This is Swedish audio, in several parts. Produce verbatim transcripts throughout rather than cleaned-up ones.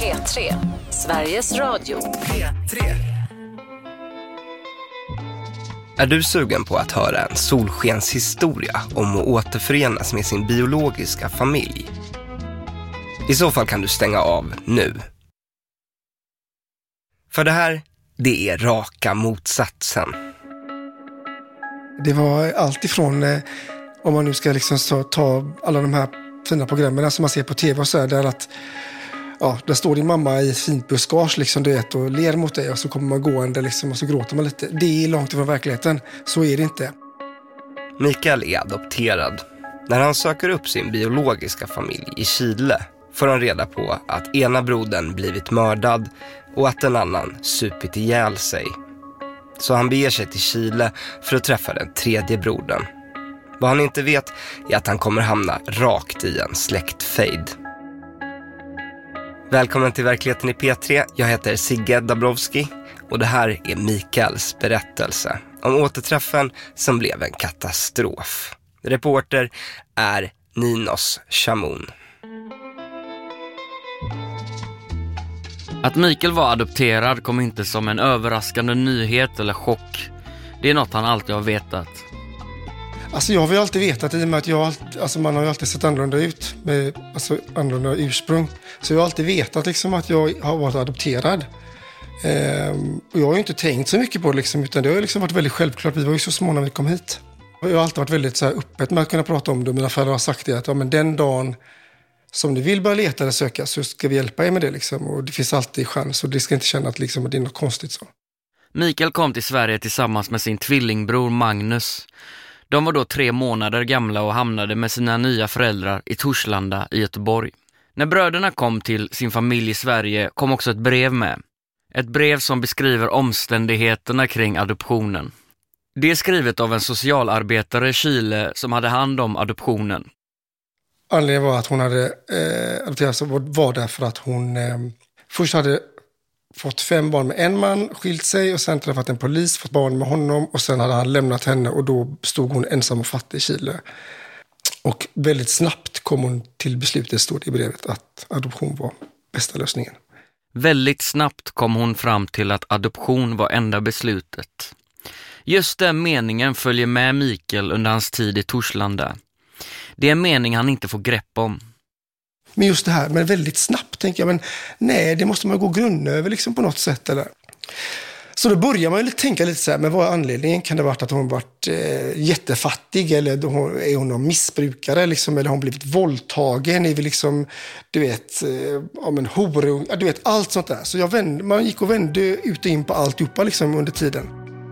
P tre, Sveriges Radio. P tre. Är du sugen på att höra en solskenshistoria om att återförenas med sin biologiska familj? I så fall kan du stänga av nu. För det här, det är raka motsatsen. Det var allt ifrån, eh, om man nu ska liksom så, ta alla de här fina programmen som man ser på tv och så här, där att ja, där står din mamma i fint buskage liksom, du vet, och ler mot dig och så kommer man gående liksom, och så gråter man lite. Det är långt ifrån verkligheten. Så är det inte. Mikael är adopterad. När han söker upp sin biologiska familj i Chile får han reda på att ena brodern blivit mördad och att en annan supit ihjäl sig. Så han beger sig till Chile för att träffa den tredje brodern. Vad han inte vet är att han kommer hamna rakt i en släktfejd. Välkommen till verkligheten i P tre. Jag heter Sigge Dabrowski och det här är Mikaels berättelse om återträffen som blev en katastrof. Reporter är Ninos Chamoun. Att Mikael var adopterad kom inte som en överraskande nyhet eller chock. Det är något han alltid har vetat. Alltså jag har ju alltid vetat i och med att jag alltid, alltså man har ju alltid sett annorlunda ut med alltså annorlunda ursprung. Så jag har alltid vetat liksom att jag har varit adopterad. Ehm, och jag har ju inte tänkt så mycket på det liksom, utan det har liksom varit väldigt självklart. Vi var ju så små när vi kom hit. Och jag har alltid varit väldigt så här öppet med att kunna prata om det. Mina föräldrar har sagt det att ja, men den dagen som ni vill börja leta eller söka så ska vi hjälpa er med det liksom. Och det finns alltid chans och det ska inte känna att liksom, det är något konstigt så. Mikael kom till Sverige tillsammans med sin tvillingbror Magnus. De var då tre månader gamla och hamnade med sina nya föräldrar i Torslanda i Göteborg. När bröderna kom till sin familj i Sverige kom också ett brev med. Ett brev som beskriver omständigheterna kring adoptionen. Det är skrivet av en socialarbetare i Chile som hade hand om adoptionen. Anledningen var att hon hade eh, adopterats var därför att hon eh, först hade fått fem barn med en man, skilt sig och sen träffat en polis, fått barn med honom och sen hade han lämnat henne och då stod hon ensam och fattig i Chile. Och väldigt snabbt kom hon till beslutet, stod i brevet, att adoption var bästa lösningen. Väldigt snabbt kom hon fram till att adoption var enda beslutet. Just den meningen följer med Mikael under hans tid i Torslanda. Det är en mening han inte får grepp om. Men just det här, men väldigt snabbt tänker jag, men nej, det måste man gå grunna över liksom på något sätt eller. Så då börjar man ju tänka lite så här, men vad är anledningen? Kan det vara att hon varit eh, jättefattig eller är hon någon missbrukare liksom, eller har hon blivit våldtagen? Är vi liksom, du vet, eh, ja men horung, ja, du vet allt sånt där. Så jag vände, man gick och vände ut och in på alltihopa liksom under tiden.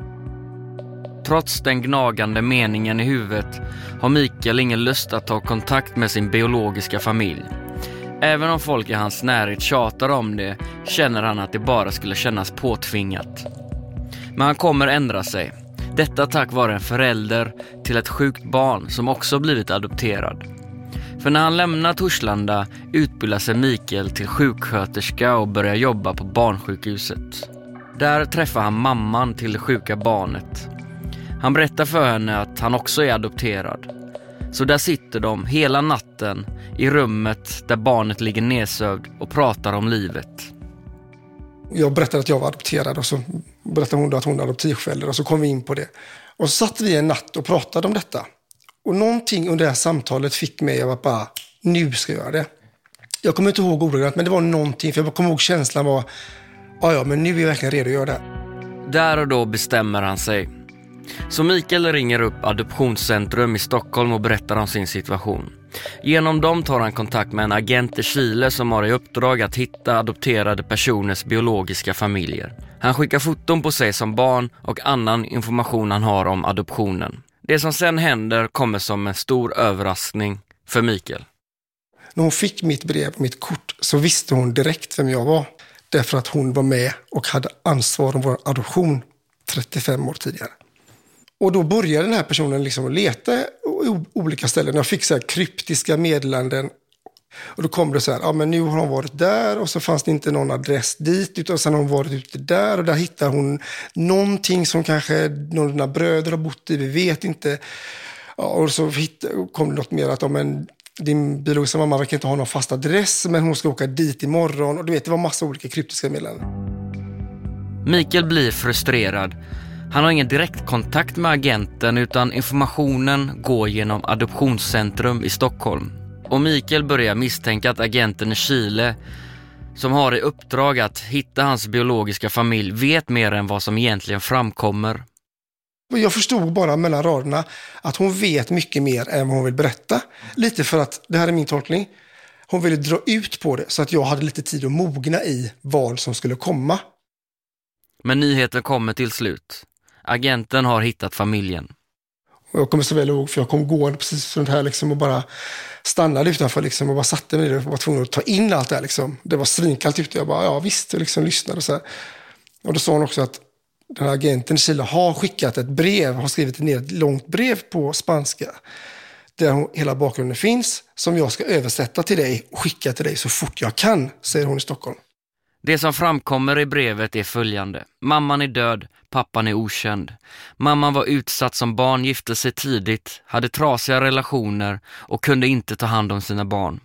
Trots den gnagande meningen i huvudet har Mikael ingen lust att ta kontakt med sin biologiska familj. Även om folk i hans närhet tjatar om det känner han att det bara skulle kännas påtvingat. Men han kommer ändra sig. Detta tack vare en förälder till ett sjukt barn som också blivit adopterad. För när han lämnar Torslanda utbildar sig Mikael till sjuksköterska och börjar jobba på barnsjukhuset. Där träffar han mamman till det sjuka barnet. Han berättar för henne att han också är adopterad. Så där sitter de hela natten i rummet där barnet ligger nedsövd och pratar om livet. Jag berättade att jag var adopterad och så berättade hon att hon är adoptivförälder och så kom vi in på det. Och så satt vi en natt och pratade om detta. Och någonting under det här samtalet fick mig att bara, nu ska jag göra det. Jag kommer inte ihåg ordagrant, men det var någonting, för jag kommer ihåg känslan var, ja ja, men nu är jag verkligen redo att göra det. Där och då bestämmer han sig. Så Mikael ringer upp Adoptionscentrum i Stockholm och berättar om sin situation. Genom dem tar han kontakt med en agent i Chile som har i uppdrag att hitta adopterade personers biologiska familjer. Han skickar foton på sig som barn och annan information han har om adoptionen. Det som sen händer kommer som en stor överraskning för Mikael. När hon fick mitt brev och mitt kort så visste hon direkt vem jag var. Därför att hon var med och hade ansvar om vår adoption trettiofem år tidigare. Och då började den här personen liksom att leta i olika ställen. Jag fick så här kryptiska meddelanden. Och då kom det så här, ja men nu har hon varit där och så fanns det inte någon adress dit. Utan sen har hon varit ute där och där hittar hon någonting som kanske någon av dina bröder har bott i, vi vet inte. Ja, och så hitt, kom det något mer att ja, men din biologiska mamma verkar inte ha någon fast adress, men hon ska åka dit imorgon. Och du vet, det var massa olika kryptiska meddelanden. Mikael blir frustrerad. Han har ingen direktkontakt med agenten utan informationen går genom Adoptionscentrum i Stockholm. Och Mikael börjar misstänka att agenten i Chile, som har i uppdrag att hitta hans biologiska familj, vet mer än vad som egentligen framkommer. Jag förstod bara mellan raderna att hon vet mycket mer än vad hon vill berätta. Lite för att, det här är min tolkning, hon ville dra ut på det så att jag hade lite tid att mogna i vad som skulle komma. Men nyheten kommer till slut. Agenten har hittat familjen. Och jag kommer så väl ihåg, för jag kom gående precis runt här liksom och bara stannade utanför liksom och bara satte mig där och var tvungen att ta in allt det här liksom. Det var svinkallt ute. Jag bara, ja visst, och liksom lyssnade och så här. Och då sa hon också att den här agenten i Chile har skickat ett brev, har skrivit ner ett långt brev på spanska där hon, hela bakgrunden finns, som jag ska översätta till dig och skicka till dig så fort jag kan, säger hon i Stockholm. Det som framkommer i brevet är följande. Mamman är död, pappan är okänd. Mamman var utsatt som barn, gifte sig tidigt, hade trasiga relationer och kunde inte ta hand om sina barn.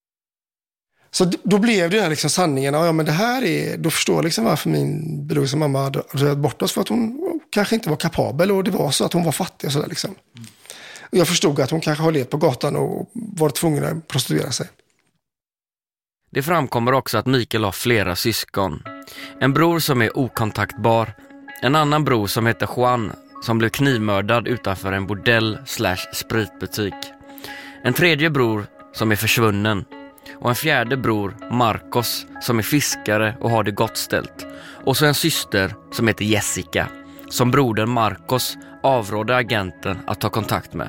Så då blev det liksom sanningen. Ja, men det här är, då förstår jag liksom varför min biologiska mamma hade röd bort oss, för att hon kanske inte var kapabel och det var så att hon var fattig och sådär liksom. Mm. Och jag förstod att hon kanske har levt på gatan och varit tvungen att prostituera sig. Det framkommer också att Mikael har flera syskon. En bror som är okontaktbar, en annan bror som heter Juan som blev knivmördad utanför en bordell slash spritbutik. En tredje bror som är försvunnen. Och en fjärde bror, Marcos, som är fiskare och har det gott ställt. Och så en syster som heter Jessica, som brodern Marcos avrådde agenten att ta kontakt med.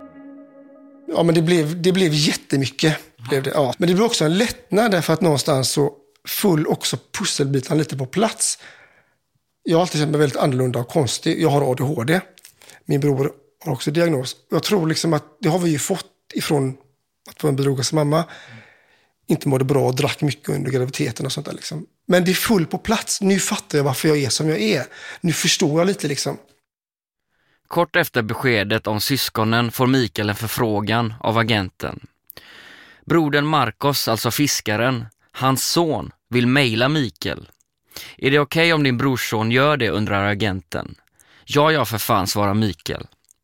Ja, men det blev, det blev jättemycket. Blev det, ja. Men det blev också en lättnad därför att någonstans så full också pusselbitarna lite på plats. Jag har alltid känt mig väldigt annorlunda och konstig. Jag har A D H D. Min bror har också diagnos. Jag tror liksom att det har vi ju fått ifrån att vara en biologisk mamma. Inte mådde bra och drack mycket under graviditeten och sånt där liksom. Men det är full på plats. Nu fattar jag varför jag är som jag är. Nu förstår jag lite liksom. Kort efter beskedet om syskonen får Mikael en förfrågan av agenten. Brodern Marcos, alltså fiskaren, hans son, vill mejla Mikael. Är det okej okay om din brorson gör det, undrar agenten. Ja, ja för fan, svarar Mikael.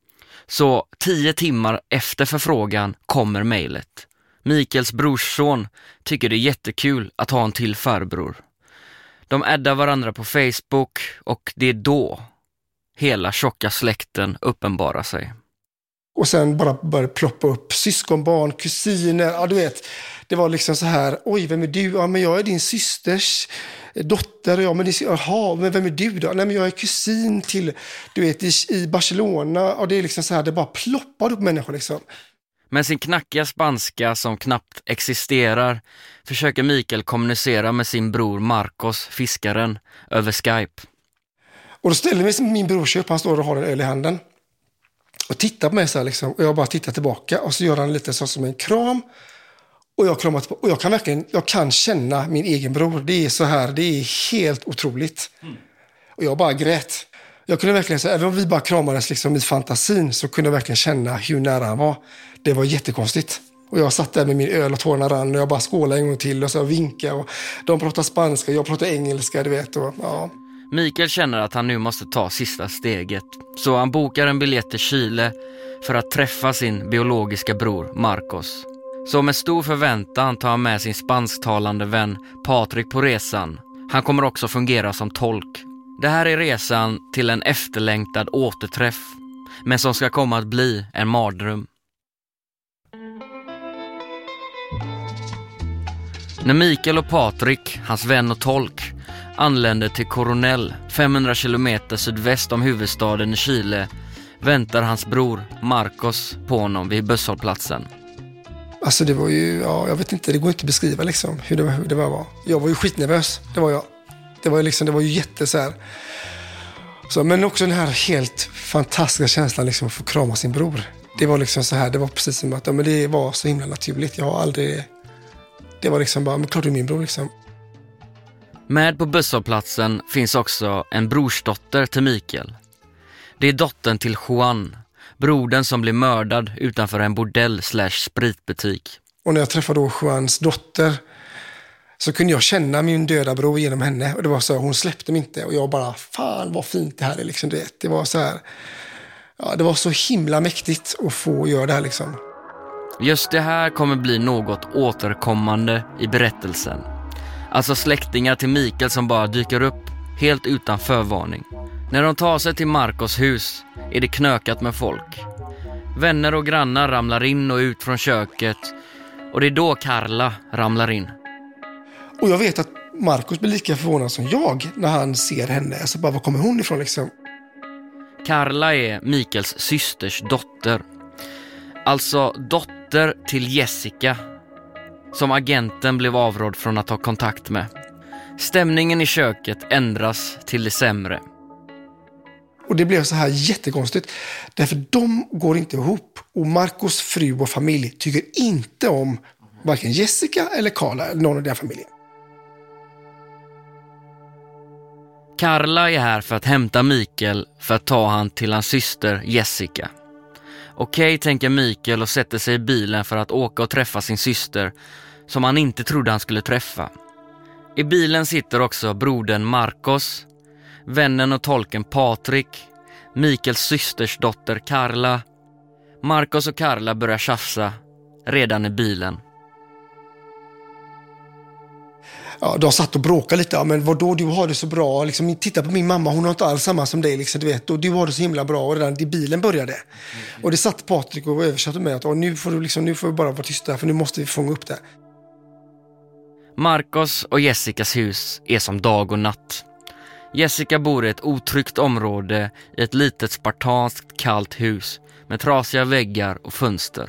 Så tio timmar efter förfrågan kommer mejlet. Mikaels brorson tycker det är jättekul att ha en till farbror. De addar varandra på Facebook och det är då hela tjocka släkten uppenbarar sig. Och sen bara började ploppa upp syskonbarn, kusiner, ja du vet. Det var liksom så här, oj vem är du? Ja men jag är din systers dotter. Ja men, det, jaha, men vem är du då? Nej men jag är kusin till, du vet i, i Barcelona. Och det är liksom så här, det bara ploppar upp människor liksom. Med sin knackiga spanska som knappt existerar försöker Mikael kommunicera med sin bror Marcos, fiskaren, över Skype. Och då ställer mig min brorsa upp, han står och har en öl i handen. Och tittar på mig så här liksom, och jag bara tittar tillbaka. Och så gör han lite så som en kram. Och jag kramar tillbaka. Och jag kan verkligen, jag kan känna min egen bror. Det är så här, det är helt otroligt. Mm. Och jag bara grät. Jag kunde verkligen säga, även om vi bara kramades liksom i fantasin, så kunde jag verkligen känna hur nära han var. Det var jättekonstigt. Och jag satt där med min öl och tårarna rann och jag bara skålade en gång till och så vinkade. Och de pratar spanska, jag pratar engelska, du vet. Och, ja. Mikael känner att han nu måste ta sista steget. Så han bokar en biljett till Chile för att träffa sin biologiska bror Marcos. Så med stor förväntan tar han med sin spansktalande vän Patrik på resan. Han kommer också fungera som tolk. Det här är resan till en efterlängtad återträff, men som ska komma att bli en mardröm. När Mikael och Patrik, hans vän och tolk, anländer till Coronel, femhundra kilometer sydväst om huvudstaden i Chile, väntar hans bror Marcos på honom vid busshållplatsen. Alltså det var ju, ja, jag vet inte, det går inte att beskriva liksom hur det, hur det var. Jag var ju skitnervös, det var jag. Det var ju liksom, det var ju jätte så här. Så, men också den här helt fantastiska känslan liksom att få krama sin bror. Det var liksom så här, det var precis som att ja, men det var så himla naturligt. Jag har aldrig, det var liksom bara, men klart du är min bror liksom. Med på busshållplatsen finns också en brorsdotter till Mikael. Det är dottern till Juan, Brodern som blev mördad utanför en bordell slash spritbutik. Och när jag träffade då Juans dotter så kunde jag känna min döda bror genom henne. Och det var så här, hon släppte mig inte. Och jag bara, fan vad fint det här är liksom. Det, det var så här, ja, det var så himla mäktigt att få göra det här liksom. Just det här kommer bli något återkommande i berättelsen. Alltså släktingar till Mikael som bara dyker upp helt utan förvarning. När de tar sig till Marcos hus är det knökat med folk. Vänner och grannar ramlar in och ut från köket. Och det är då Carla ramlar in. Och jag vet att Marcos blir lika förvånad som jag när han ser henne. Alltså bara, var kommer hon ifrån liksom? Carla är Mikaels systers dotter. Alltså dotter till Jessica, som agenten blev avrådd från att ta kontakt med. Stämningen i köket ändras till det sämre. Och det blev så här jättekonstigt. Därför de går inte ihop. Och Marcos fru och familj tycker inte om varken Jessica eller Carla eller någon av deras familjer. Carla är här för att hämta Mikael för att ta han till hans syster Jessica. Okej, tänker Mikael och sätter sig i bilen för att åka och träffa sin syster som han inte trodde han skulle träffa. I bilen sitter också brodern Marcos, vännen och tolken Patrik, Mikaels systers dotter Carla. Marcos och Carla börjar tjafsa redan i bilen. Ja, de satt och bråkade lite. Ja, men vadå, du har det så bra. Liksom, titta på min mamma, hon har inte alls samma som dig. Liksom, du vet, och du har det så himla bra. Och redan i bilen började. Mm. Och det satt Patrik och översatte med att nu får du liksom, nu får vi bara vara tysta för nu måste vi fånga upp det. Marcos och Jessicas hus är som dag och natt. Jessica bor i ett otryggt område i ett litet spartanskt kallt hus med trasiga väggar och fönster.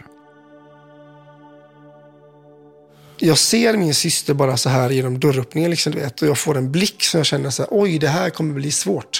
Jag ser min syster bara så här genom dörröppningen liksom, du vet, och jag får en blick som jag känner så här, oj, det här kommer bli svårt.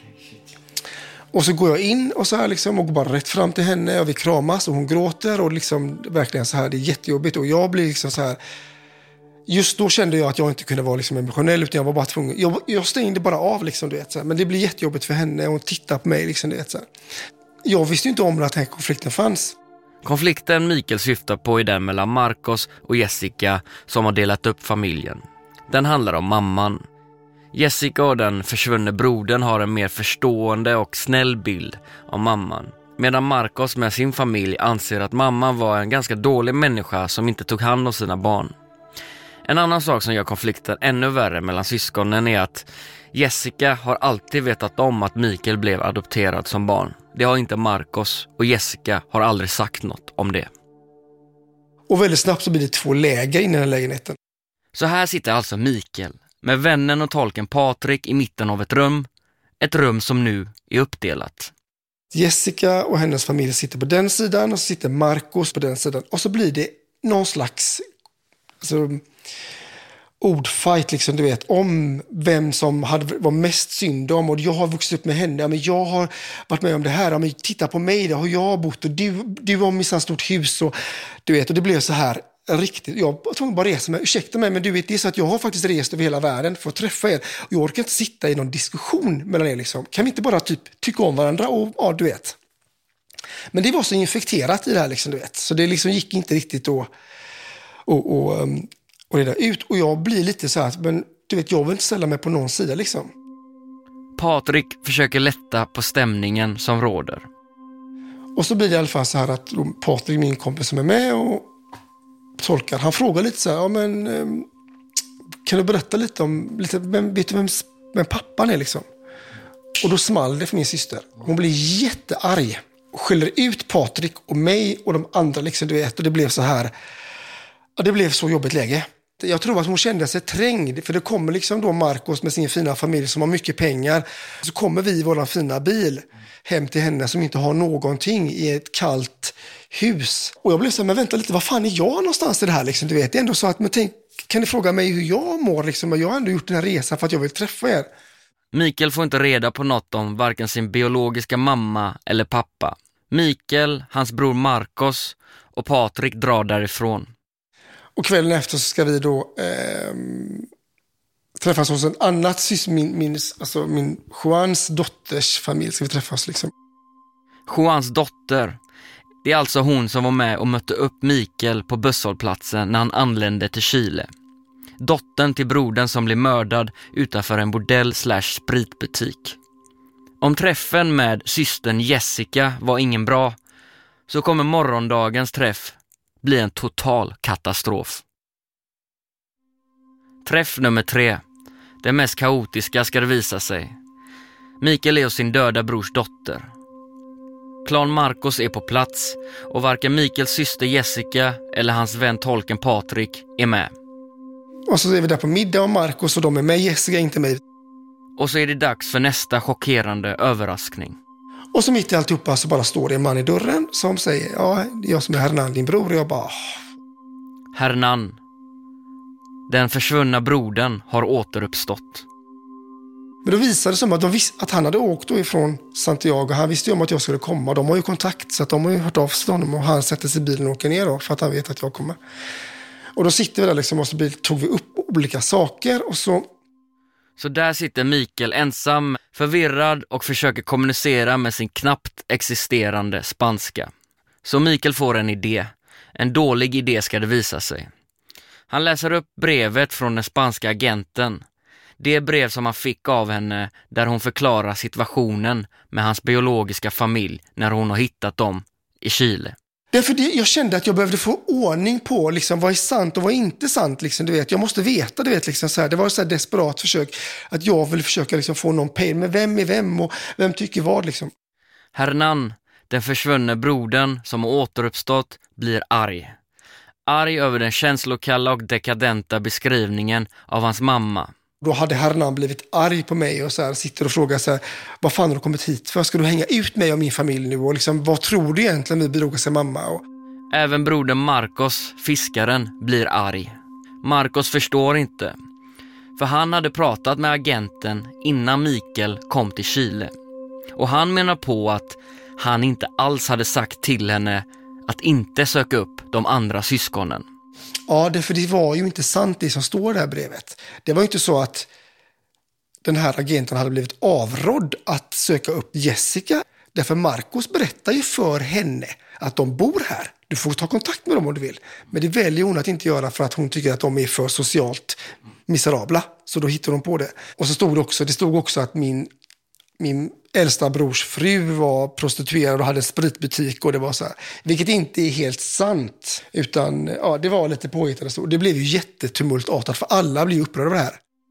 Och så går jag in och så här liksom, och går bara rätt fram till henne och vi kramas och hon gråter och liksom verkligen så här, det är jättejobbigt och jag blir liksom så här. Just då kände jag att jag inte kunde vara liksom emotionell utan jag var bara tvungen. Jag, jag stängde bara av liksom, du vet, så här. Men det blir jättejobbigt för henne och hon tittar på mig liksom, du vet, så här. Jag visste ju inte om att den här konflikten fanns. Konflikten Mikael syftar på är den mellan Marcos och Jessica som har delat upp familjen. Den handlar om mamman. Jessica och den försvunne brodern har en mer förstående och snäll bild av mamman. Medan Marcos med sin familj anser att mamman var en ganska dålig människa som inte tog hand om sina barn. En annan sak som gör konflikten ännu värre mellan syskonen är att Jessica har alltid vetat om att Mikael blev adopterad som barn. Det har inte Marcos och Jessica har aldrig sagt något om det. Och väldigt snabbt så blir det två läger inne i den lägenheten. Så här sitter alltså Mikael med vännen och tolken Patrik i mitten av ett rum. Ett rum som nu är uppdelat. Jessica och hennes familj sitter på den sidan och så sitter Marcos på den sidan. Och så blir det någon slags alltså, ordfight liksom, du vet, om vem som hade, var mest synd om. Och jag har vuxit upp med henne, ja, men jag har varit med om det här, ja, men titta på mig, det har jag bott och du, du har minst ett stort hus och du vet, och det blev så här riktigt, jag tvungen bara resa mig, ursäkta mig, men du vet, det är så att jag har faktiskt rest över hela världen för att träffa er och jag orkar inte sitta i någon diskussion mellan er liksom. Kan vi inte bara typ tycka om varandra och ja, du vet. Men det var så infekterat i det här liksom, du vet, så det liksom gick inte riktigt att och, och, och reda ut och jag blir lite så här, men du vet, jag vill inte ställa mig på någon sida liksom. Patrik försöker lätta på stämningen som råder. Och så blir det i alla fall så här att Patrik, min kompis som är med och tolkar, han frågar lite så här, ja men kan du berätta lite om, lite, vem, vet du vem, vem pappan är liksom? Och då small det för min syster. Hon blir jättearg och skäller ut Patrik och mig och de andra liksom, du vet, och det blev så här, ja, det blev så jobbigt läge. Jag tror att hon kände sig trängd, för det kommer liksom då Marcos med sin fina familj som har mycket pengar. Så kommer vi i vår fina bil hem till henne som inte har någonting i ett kallt hus. Och jag blev så här, men vänta lite, vad fan är jag någonstans i det här liksom? Du vet, det är ändå så att, men tänk, kan du fråga mig hur jag mår liksom? Jag har ändå gjort den här resan för att jag vill träffa er. Mikael får inte reda på något om varken sin biologiska mamma eller pappa. Mikael, hans bror Marcos och Patrik drar därifrån. Och kvällen efter så ska vi då eh, träffas hos en annat, min, min, alltså min Juans dotters familj ska vi träffas liksom. Juans dotter, det är alltså hon som var med och mötte upp Mikael på busshållplatsen när han anlände till Chile. Dottern till brodern som blev mördad utanför en bordell slash spritbutik. Om träffen med systern Jessica var ingen bra, så kommer morgondagens träff bli en total katastrof. Träff nummer tre. Det mest kaotiska ska det visa sig. Mikael är hos sin döda brors dotter. Klan Marcos är på plats och varken Mikaels syster Jessica eller hans vän tolken Patrik är med. Och så är vi där på middag och Marcos och de är med, Jessica inte med. Och så är det dags för nästa chockerande överraskning. Och så mitt i alltihopa så bara står det en man i dörren som säger, ja, det är jag som är Hernan, din bror. Och jag bara... Hernan, den försvunna brodern, har återuppstått. Men då visade det som att, de vis- att han hade åkt då ifrån Santiago. Han visste ju om att jag skulle komma. De har ju kontakt, så att de har ju hört av sig honom. Och han sätter sig i bilen och åker ner då, för att han vet att jag kommer. Och då sitter vi där liksom, och så tog vi upp olika saker och så... Så där sitter Mikael ensam, förvirrad och försöker kommunicera med sin knappt existerande spanska. Så Mikael får en idé. En dålig idé ska det visa sig. Han läser upp brevet från den spanska agenten. Det brev som han fick av henne där hon förklarar situationen med hans biologiska familj när hon har hittat dem i Chile. Därför det, jag kände att jag behövde få ordning på liksom, vad är sant och vad är inte sant. Liksom, du vet. Jag måste veta, du vet, liksom, så här. Det var ett så här desperat försök att jag vill försöka liksom, få någon pejl med vem är vem och vem tycker vad. Liksom. Hernan, den försvunne brodern som har återuppstått, blir arg. Arg över den känslokalla och dekadenta beskrivningen av hans mamma. Då hade Hernan blivit arg på mig och så här, sitter och frågar så här, vad fan har du kommit hit för? Ska du hänga ut mig och min familj nu? Och liksom, vad tror du egentligen vi biologiska mamma? Och... Även brodern Marcos, fiskaren, blir arg. Marcos förstår inte. För han hade pratat med agenten innan Mikael kom till Chile. Och han menar på att han inte alls hade sagt till henne att inte söka upp de andra syskonen. Ja, det, för det var ju inte sant det som står i det här brevet. Det var ju inte så att den här agenten hade blivit avrådd att söka upp Jessica. Därför Marcos berättar ju för henne att de bor här. Du får ta kontakt med dem om du vill. Men det väljer hon att inte göra för att hon tycker att de är för socialt miserabla. Så då hittar hon på det. Och så stod det också, det stod också att min, min äldsta brors fru var prostituerad och hade en spritbutik. Och det var så här, vilket inte är helt sant. Utan ja, det var lite påhittat. Och det blev ju jättetumultartat för alla blev upprörda över det här.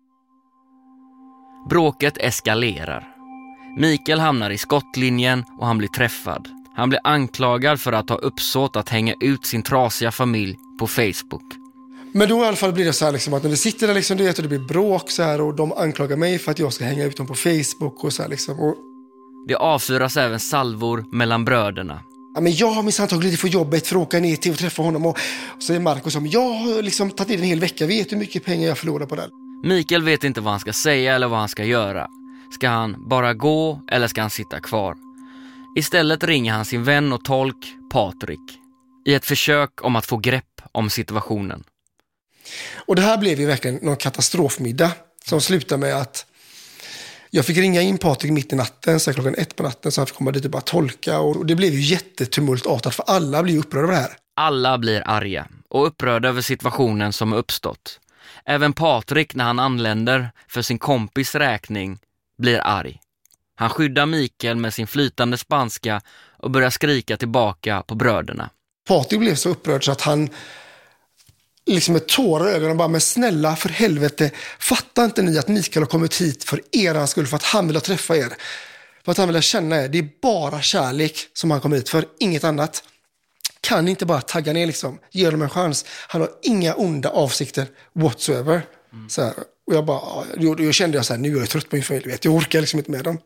Bråket eskalerar. Mikael hamnar i skottlinjen och han blir träffad. Han blir anklagad för att ha uppsåt att hänga ut sin trasiga familj på Facebook. Men då i alla fall blir det så här liksom, att när vi sitter där liksom, det, och det blir bråk så här, och de anklagar mig för att jag ska hänga ut dem på Facebook och så här liksom. Och... Det avfyras även salvor mellan bröderna. Ja, men jag har minst antagligen för jobbet för att åka ner till och träffa honom. Och, och så är Marcos som, jag har liksom tagit in en hel vecka, vet hur mycket pengar jag förlorar på det. Mikael vet inte vad han ska säga eller vad han ska göra. Ska han bara gå eller ska han sitta kvar? Istället ringer han sin vän och tolk Patrik i ett försök om att få grepp om situationen. Och det här blev ju verkligen någon katastrofmiddag som slutade med att jag fick ringa in Patrik mitt i natten, så klockan ett på natten, så han fick komma dit och bara tolka. Och det blev ju jättetumultartat för alla blir upprörda över det här. Alla blir arga och upprörda över situationen som har uppstått. Även Patrik, när han anländer för sin kompis räkning, blir arg. Han skyddar Mikael med sin flytande spanska och börjar skrika tillbaka på bröderna. Patrik blev så upprörd så att han liksom med tårar i ögonen bara, men snälla för helvete, fattar inte ni att Mikael har kommit hit för er skull, för att han vill träffa er, för att han vill känna er. Det är bara kärlek som han kommer hit för, inget annat. Kan inte bara tagga ner liksom, ge honom en chans. Han har inga onda avsikter whatsoever. Mm. Så här, och jag bara, jag, jag kände jag så här, nu är jag trött på min familj, vet jag orkar liksom inte med dem.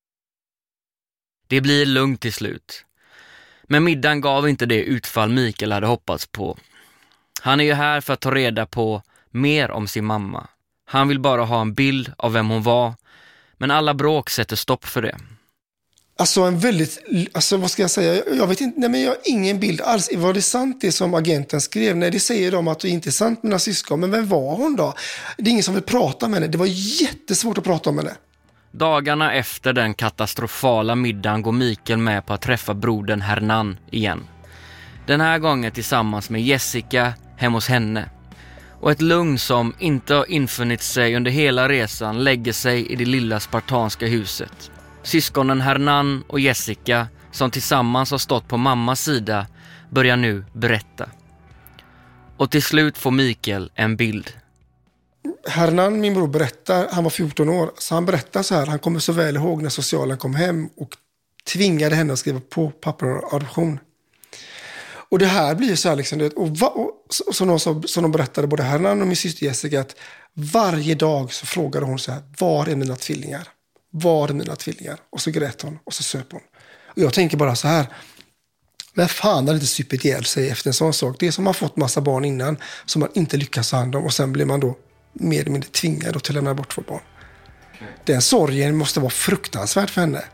Det blir lugnt till slut. Men middagen gav inte det utfall Mikael hade hoppats på. Han är ju här för att ta reda på mer om sin mamma. Han vill bara ha en bild av vem hon var. Men alla bråk sätter stopp för det. Alltså en väldigt, alltså vad ska jag säga? Jag vet inte, nej men jag har ingen bild alls. Var det sant det som agenten skrev? Nej, det säger de att det inte är sant med mina syskon. Men vem var hon då? Det är ingen som vill prata med henne. Det var jättesvårt att prata om henne. Dagarna efter den katastrofala middagen går Mikael med på att träffa brodern Hernan igen. Den här gången tillsammans med Jessica hem hos henne. Och ett lugn som inte har infunnit sig under hela resan lägger sig i det lilla spartanska huset. Syskonen Hernan och Jessica, som tillsammans har stått på mammas sida, börjar nu berätta. Och till slut får Mikael en bild. Hernan, min bror, berättar, han var fjorton år, så han berättar så här, han kommer så väl ihåg när socialen kom hem och tvingade henne att skriva på papper om adoption. Och det här blir ju så här liksom, och, va, och så, så någon, så, så de berättade, både Hernan och min syster Jessica, att varje dag så frågade hon så här, var är mina tvillingar? Var är mina tvillingar? Och så grät hon och så söp hon. Och jag tänker bara så här, men fan har inte supit ihjäl sig efter en sån sak? Det är som man fått massa barn innan som man inte lyckas ha hand om och sen blir man då mer eller mindre tvingad att lämna bort för barn. Okay. Den sorgen måste vara fruktansvärd för henne.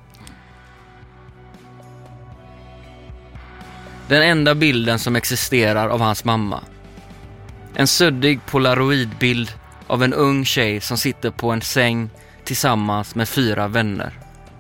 Den enda bilden som existerar av hans mamma. En suddig polaroidbild av en ung tjej som sitter på en säng tillsammans med fyra vänner.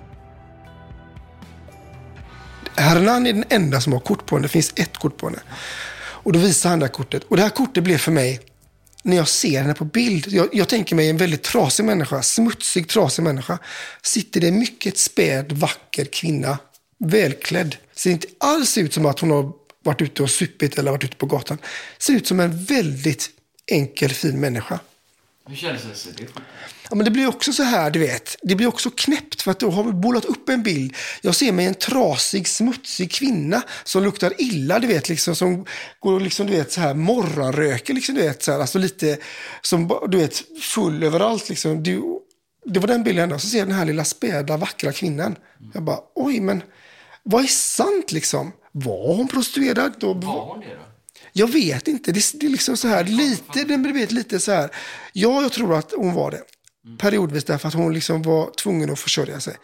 Hernan är den enda som har kort på henne. Det finns ett kort på henne. Och då visar han det här kortet. Och det här kortet blev för mig, när jag ser henne på bild, jag, jag tänker mig en väldigt trasig människa, smutsig, trasig människa. Sitter det mycket späd, vacker kvinna, välklädd. Ser inte alls ut som att hon har varit ute och supit eller varit ute på gatan. Ser ut som en väldigt enkel, fin människa. Hur känns det? Ja, men det blir också så här, du vet. Det blir också knäppt för att då har vi bollat upp en bild. Jag ser mig en trasig, smutsig kvinna som luktar illa, du vet, liksom, som går liksom, du vet, så här morgonröker, liksom, du vet, så här, alltså lite som, du vet, full överallt, liksom. Du, det var den bilden, och så ser jag den här lilla späda, vackra kvinnan. Jag bara, oj, men vad är sant, liksom? Var hon prostituerad? Då, var hon det då? Jag vet inte, det, det är liksom så här, lite, den vet lite så här. Ja, jag tror att hon var det. Periodvis därför att hon liksom var tvungen att försörja sig.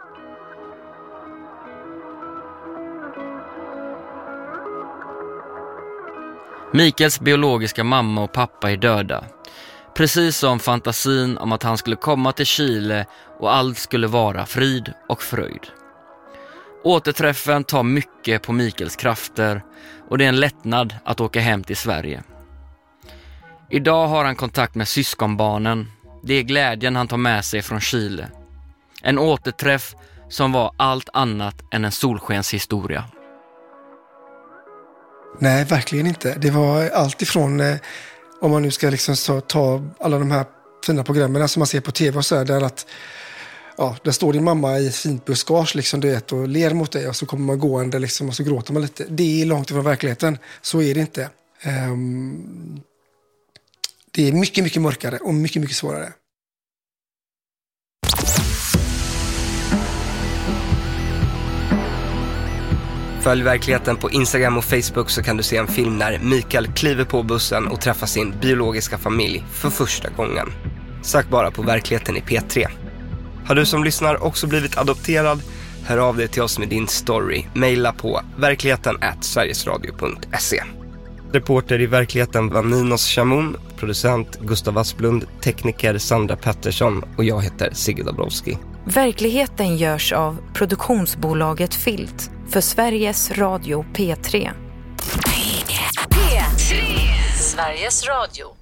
Mikaels biologiska mamma och pappa är döda. Precis som fantasin om att han skulle komma till Chile och allt skulle vara frid och fröjd. Återträffen tar mycket på Mikaels krafter och det är en lättnad att åka hem till Sverige. Idag har han kontakt med syskonbarnen. Det är glädjen han tar med sig från Chile. En återträff som var allt annat än en solskenshistoria. Nej, verkligen inte. Det var allt ifrån, eh, om man nu ska liksom så, ta alla de här fina programmen som man ser på tv och så här, där att ja, där står din mamma i ett fint buskage liksom, du vet, och ler mot dig och så kommer man gående liksom, och så gråter man lite. Det är långt ifrån verkligheten. Så är det inte. Um, det är mycket, mycket mörkare och mycket, mycket svårare. Följ verkligheten på Instagram och Facebook så kan du se en film när Mikael kliver på bussen och träffar sin biologiska familj för första gången. Sök bara på verkligheten i P tre. Har du som lyssnar också blivit adopterad? Hör av dig till oss med din story. Maila på verkligheten at sverigesradio punkt se. Reporter i verkligheten var Ninos Shamoun, producent Gustav Asplund, tekniker Sandra Pettersson och jag heter Sigge Dabrowski. Verkligheten görs av produktionsbolaget Filt för Sveriges Radio P tre. P tre. Sveriges Radio.